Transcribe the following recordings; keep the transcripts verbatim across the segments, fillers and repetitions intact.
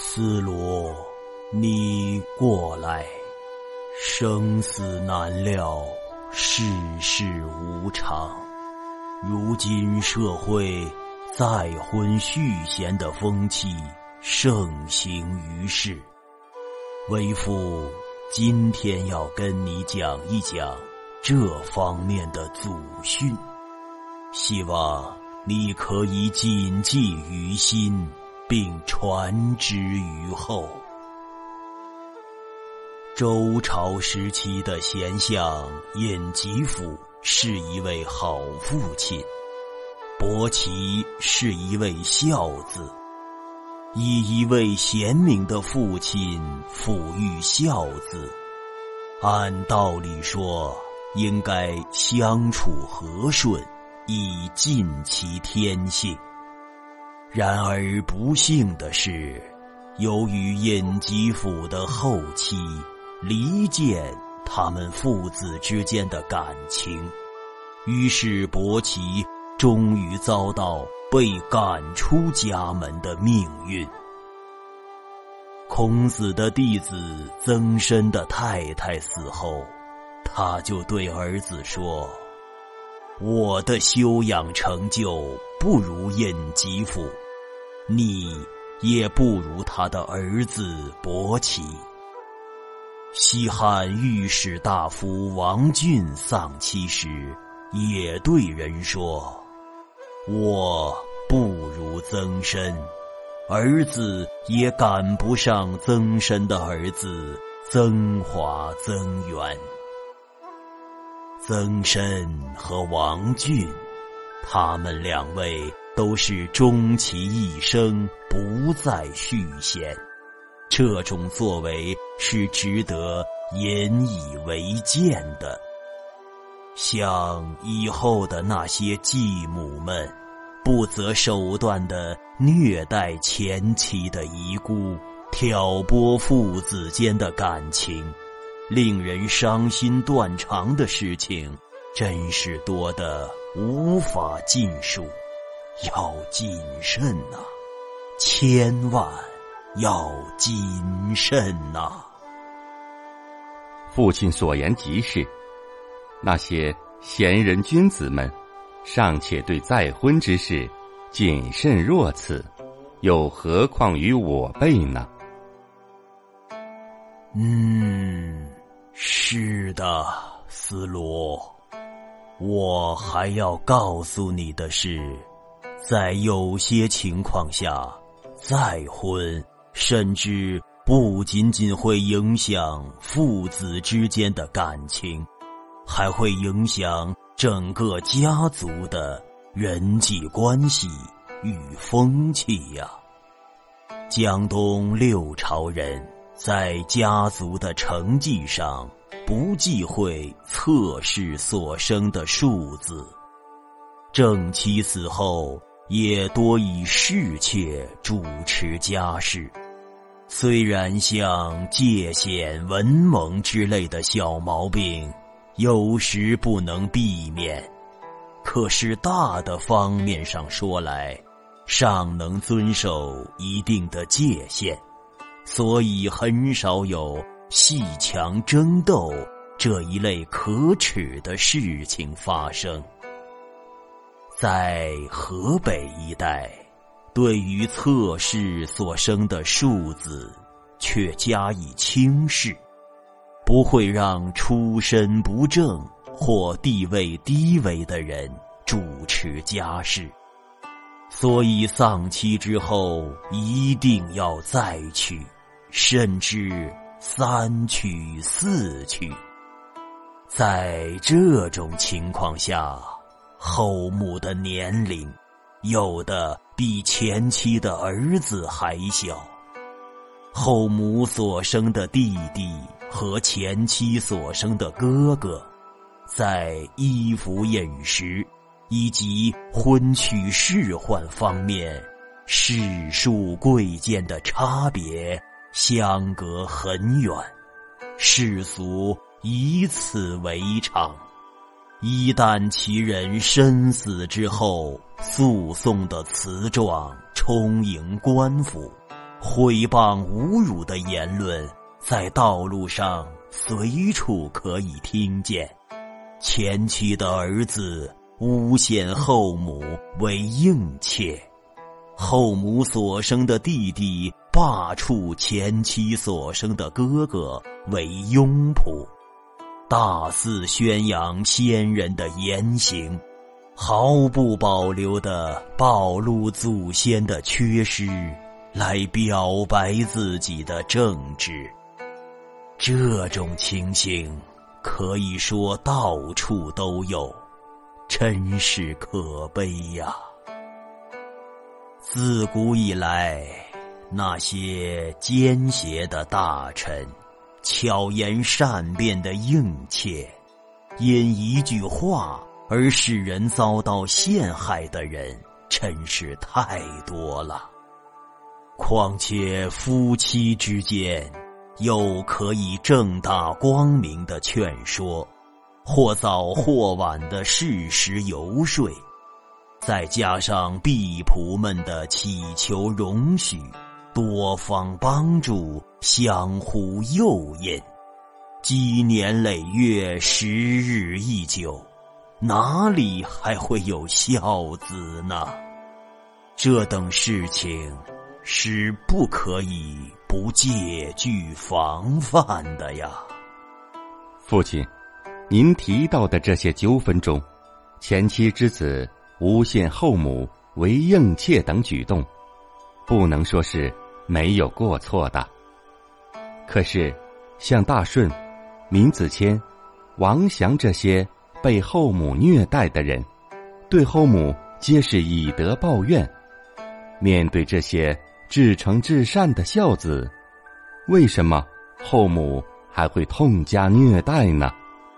斯罗，你过来，生死难料，世事无常。如今社会再婚续弦的风气盛行于世，为父今天要跟你讲一讲这方面的祖训，希望你可以谨记于心，并传之于后。周朝时期的贤相尹吉甫是一位好父亲，伯奇是一位孝子。以一位贤明的父亲抚育孝子，按道理说应该相处和顺，以尽其天性。然而不幸的是，由于尹吉甫的后妻离间他们父子之间的感情，于是伯奇终于遭到被赶出家门的命运。孔子的弟子曾参的太太死后，他就对儿子说：我的修养成就不如尹吉甫，你也不如他的儿子伯奇。西汉御史大夫王浚丧妻时，也对人说：我不如曾参，儿子也赶不上曾参的儿子曾华、曾源。曾参和王浚，他们两位都是终其一生不再续弦，这种作为是值得引以为鉴的。像以后的那些继母们，不择手段地虐待前妻的遗孤，挑拨父子间的感情，令人伤心断肠的事情真是多得无法尽数。要谨慎呐、啊，千万要谨慎呐、啊！ 父亲所言极是，那些贤人君子们尚且对再婚之事谨慎若此，又何况于我辈呢？ 嗯，是的，斯罗。我还要告诉你的是，在有些情况下，再婚甚至不仅仅会影响父子之间的感情，还会影响整个家族的人际关系与风气呀。江东六朝人在家族的成绩上不忌讳侧室所生的庶子，正妻死后也多以侍妾主持家事。虽然像界限、文蒙之类的小毛病有时不能避免，可是大的方面上说来，尚能遵守一定的界限，所以很少有戏强争斗这一类可耻的事情发生。在河北一带，对于侧室所生的庶子却加以轻视，不会让出身不正或地位低微的人主持家事，所以丧妻之后一定要再娶，甚至三娶四娶。在这种情况下，后母的年龄有的比前妻的儿子还小，后母所生的弟弟和前妻所生的哥哥，在衣服、饮食以及婚娶仕宦方面，世庶贵贱的差别相隔很远，世俗以此为常。一旦其人身死之后，诉讼的词状充盈官府， 毁谤侮辱的言论在道路上随处可以听见。前妻的儿子诬陷后母为应妾，后母所生的弟弟罢黜前妻所生的哥哥为拥仆，大肆宣扬先人的言行，毫不保留地暴露祖先的缺失，来表白自己的正直。这种情形可以说到处都有，真是可悲呀！自古以来，那些奸邪的大臣，巧言善辩的应妾，因一句话而使人遭到陷害的人，真是太多了。况且夫妻之间，又可以正大光明的劝说，或早或晚的适时游说，再加上婢仆们的祈求容许，多方帮助，相互诱引，积年累月，时日一久，哪里还会有孝子呢？这等事情是不可以不戒惧防范的呀。 父亲，您提到的这些纠纷中，前妻之子诬陷后母为应妾等举动，不能说是没有过错的。可是像大顺、闵子骞、王祥这些被后母虐待的人，对后母皆是以德报怨。面对这些至诚至善的孝子，为什么后母还会痛加虐待呢？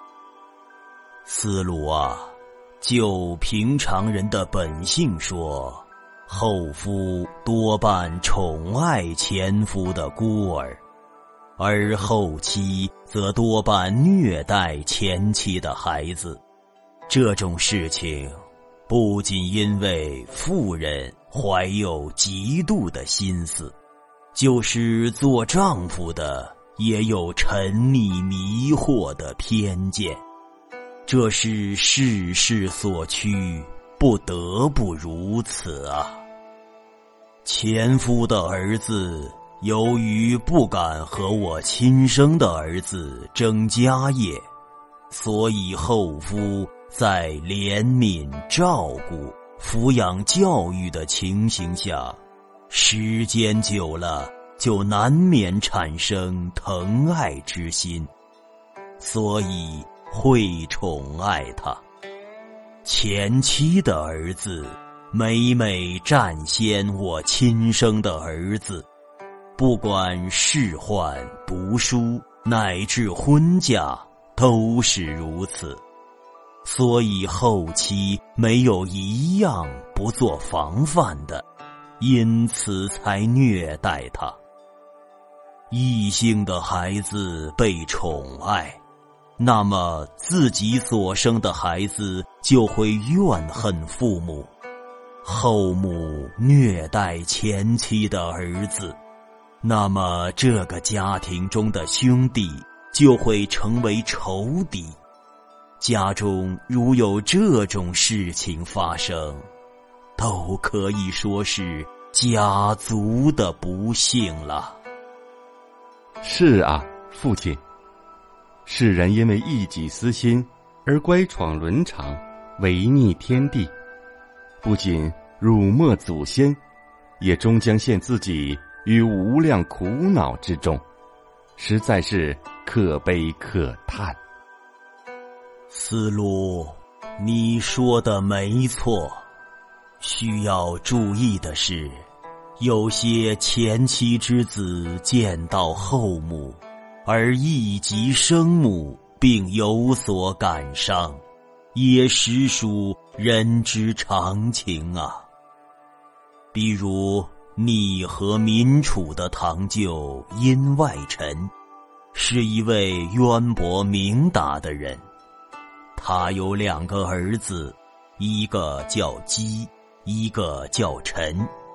思路啊，就平常人的本性说，后夫多半宠爱前夫的孤儿，而后妻则多半虐待前妻的孩子。这种事情不仅因为妇人怀有嫉妒的心思，就是做丈夫的也有沉溺迷惑的偏见，这是世事所趋，不得不如此啊。前夫的儿子由于不敢和我亲生的儿子争家业，所以后夫在怜悯照顾抚养教育的情形下，时间久了就难免产生疼爱之心，所以会宠爱他。前妻的儿子每每占先我亲生的儿子，不管仕宦、读书乃至婚嫁，都是如此。所以后期没有一样不做防范的，因此才虐待他。异性的孩子被宠爱，那么自己所生的孩子就会怨恨父母。后母虐待前妻的儿子，那么这个家庭中的兄弟就会成为仇敌。家中如有这种事情发生，都可以说是家族的不幸了。 是啊，父亲，世人因为一己私心而乖闯伦常，违逆天地，不仅辱没祖先，也终将陷自己于无量苦恼之中，实在是可悲可叹。 思路，你说的没错。需要注意的是，有些前妻之子见到后母，而忆及生母，并有所感伤，也实属人之常情啊。比如你和民楚的堂舅殷外臣，是一位渊博明达的人。他有两个儿子，一个叫姬，一个叫陈。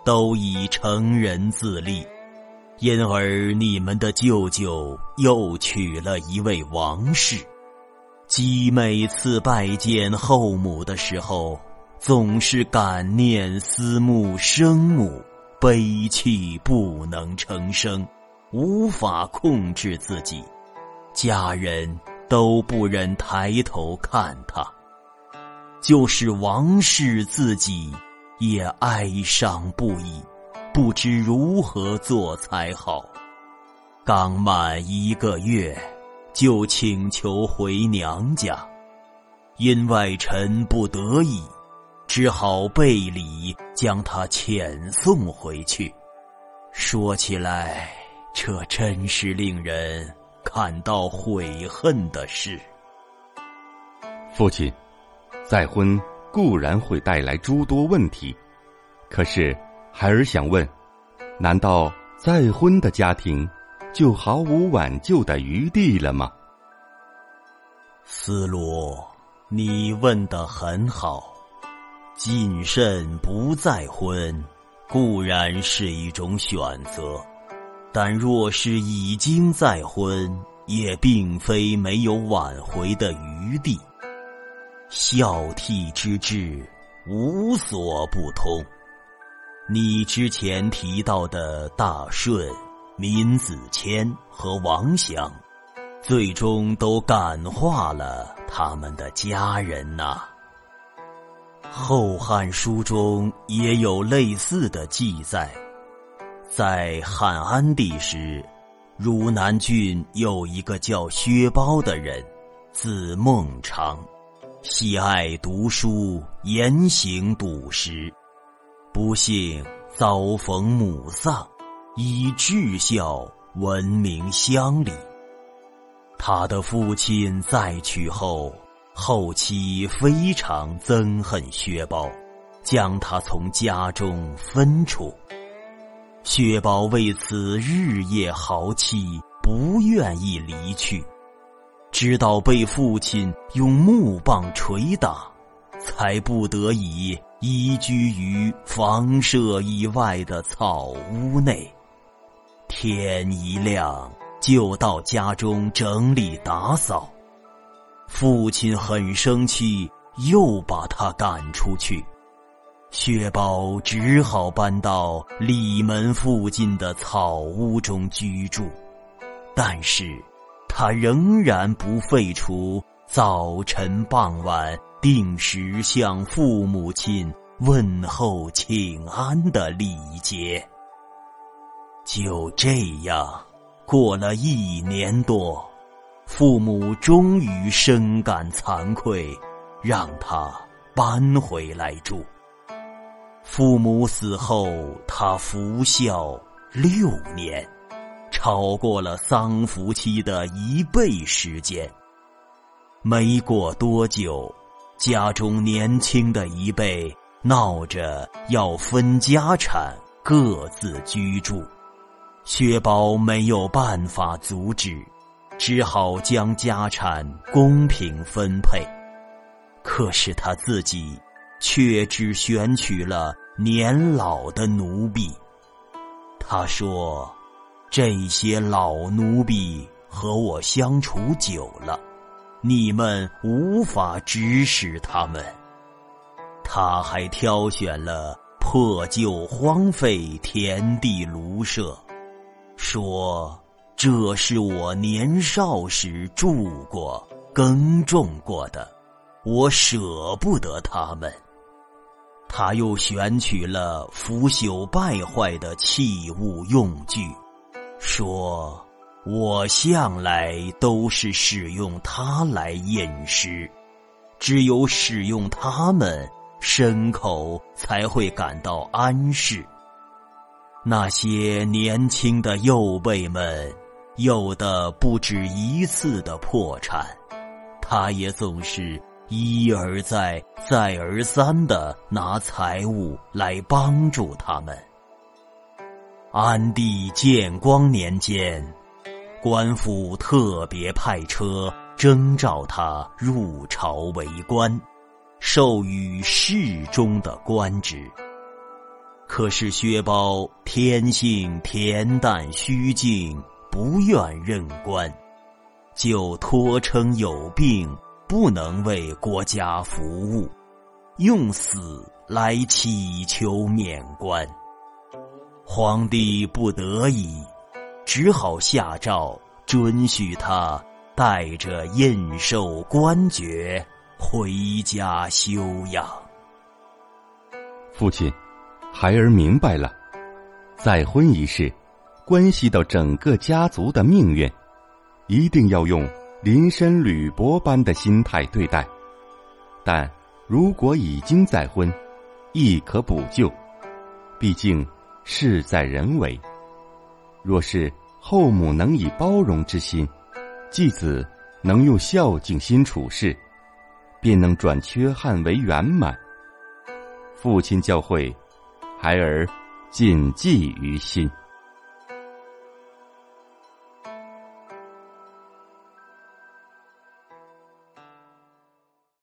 都已成人自立，因而你们的舅舅又娶了一位王氏。即每次拜见后母的时候，总是感念思慕生母，悲泣不能成声，无法控制自己，家人都不忍抬头看他。就是王氏自己也哀伤不已，不知如何做才好。刚满一个月，就请求回娘家，因外臣不得已，只好备礼将他遣送回去。说起来，这真是令人感到悔恨的事。 父亲，再婚固然会带来诸多问题，可是孩儿想问，难道再婚的家庭就毫无挽救的余地了吗？ 思罗，你问得很好。谨慎不再婚固然是一种选择，但若是已经再婚，也并非没有挽回的余地。孝悌之志无所不通。你之前提到的大顺、闵子骞和王祥，最终都感化了他们的家人呐、啊。《后汉书》中也有类似的记载，在汉安帝时，汝南郡有一个叫薛褒的人，字孟尝，喜爱读书，言行笃实。不幸遭逢母丧，以至孝闻名乡里。他的父亲再娶后，后期非常憎恨薛褒，将他从家中分出。薛褒为此日夜豪气，不愿意离去，直到被父亲用木棒捶打，才不得已移居于房舍以外的草屋内。天一亮，就到家中整理打扫。父亲很生气，又把他赶出去。薛褒只好搬到里门附近的草屋中居住，但是他仍然不废除早晨傍晚定时向父母亲问候请安的礼节。就这样过了一年多，父母终于深感惭愧，让他搬回来住。父母死后，他服孝六年，超过了丧服期的一倍时间。没过多久，家中年轻的一辈闹着要分家产，各自居住。薛褒没有办法阻止，只好将家产公平分配。可是他自己却只选取了年老的奴婢。他说，这些老奴婢和我相处久了，你们无法指使他们。他还挑选了破旧荒废田地庐舍，说这是我年少时住过耕种过的，我舍不得他们。他又选取了腐朽败坏的器物用具，说我向来都是使用它来饮食，只有使用它们，牲口才会感到安适。那些年轻的幼辈们，有的不止一次的破产，他也总是一而再再而三地拿财物来帮助他们。安帝建光年间，官府特别派车征召他入朝为官，授予侍中的官职。 可是薛包天性恬淡虚静，不愿任官，就托称有病，不能为国家服务，用死来祈求免官。皇帝不得已，只好下诏准许他带着印绶官爵回家休养。 父亲，孩儿明白了，再婚一事关系到整个家族的命运，一定要用临深履薄般的心态对待。但如果已经再婚，亦可补救，毕竟事在人为。若是后母能以包容之心，继子能用孝敬心处事，便能转缺憾为圆满。父亲教诲，孩儿谨记于心。